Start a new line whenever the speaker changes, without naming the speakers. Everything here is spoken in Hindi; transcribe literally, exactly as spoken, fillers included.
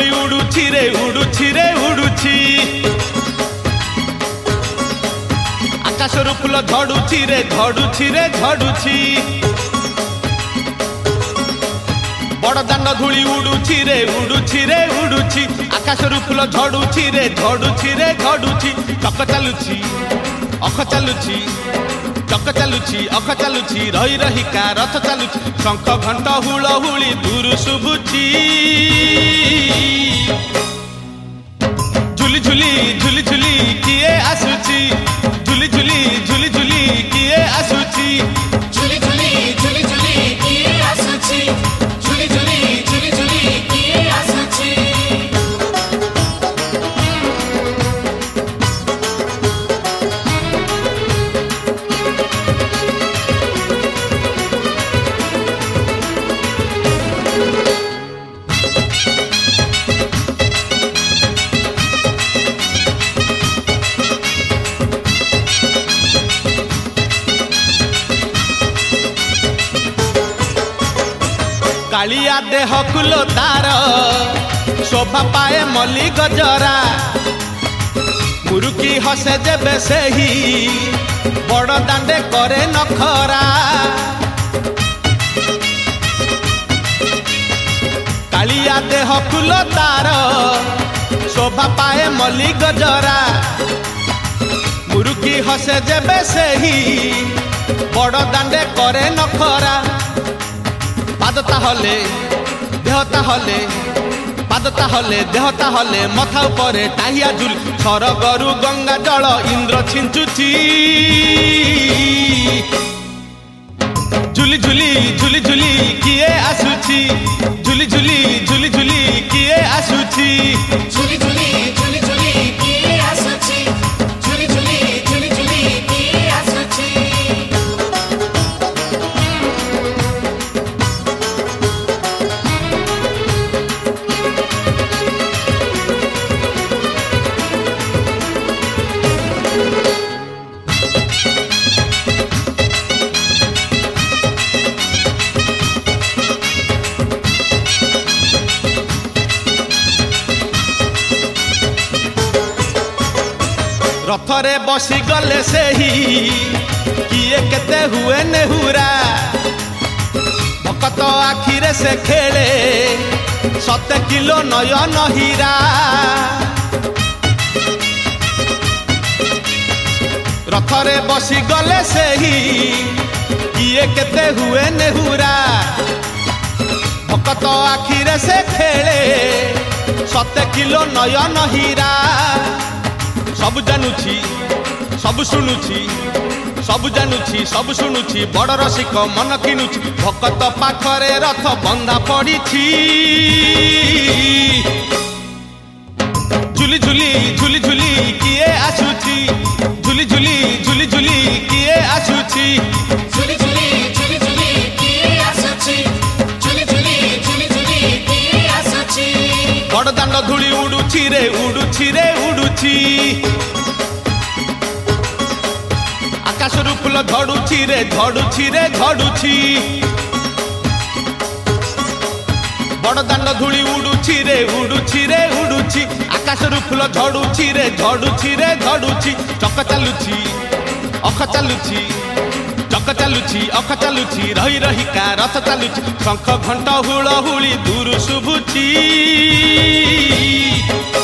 धूली उड़ुछि रे उड़ुछि रे उड़ुछि आकाशरू फूल झड़ुछि रे झड़ुछि रे झड़ुछि बड़ दांड धूली उड़ुछि रे उड़ुछि रे उड़ुछि आकाशरू फूल झड़ुछि रे झड़ुछि रे झड़ुछि चक चालुछि अख चालुछि चक चालुछि अख चालुछि रही रहिका रथ चालुछि शंख घंट हुलहुली दूर शुभुछि झुली झुली झुली झुली किए आसुछि झुली झुली झुली झुली किए आसुछि
झुली झुली झुली झुली किए आसुछि झुली झुली झुली झुली किए आसुछि
कालिया देह कुलो तार शोभा पाए मल्ली गजरा मुरुकी हसे जेबे सेही बड़ दांडे करे नखरा कालिया देह कुलो तार शोभा पाए मल्ली गजरा मुरुकी हसे जेबे सेही बड़ दांडे करे नखरा पादता हले देहता हले पादता हले देहता हले मथा उपरे टाहिया झुल सरगरु गंगा जल इंद्र छिंचुची झुली झुली झुली झुली किए आसुची झुली झुली झुली झुली किए आसुची
झुली झुली झुली झुली किए आसुछि झुली झुली झुली झुली किए आसुछि
रथरे बसी गले सेही किए केते हुए नेहुरा भकत आखिरे से खेले सते किलो नयन हीरा रथरे बसी गले सेही किए केते हुए नेहुरा भकत आखिरे से खेले सते किलो नयन हीरा सब जानुछि सब शुणुछि सब जानुछि सब शुणुछि बड़ रसिक मन किनुछि भकत पाखरे रथ बंधा पड़िछि झुली झुली झुली झुली किए आसुछि झुली झुली झुली झुली किए आसुछि
झुली झुली झुली झुली किए आसुछि झुली झुली झुली झुली किए आसुछि
बड़ दांड धूली उड़ुछि रे उड़ुछि रे उड़ुछि आकाशरू फूल झड़ुछि रे झड़ुछि रे झड़ुछि बड़ दांड धूली उड़ुछि रे उड़ुछि रे उड़ुछि आकाशरू फूल झड़ुछि रे झड़ुछि रे झड़ुछि चक चालुछि अख चालुछि चक चालुछि अख चालुछि रही रहिका रथ चालुछि शंख घंट हुलहुली दूर शुभुछि।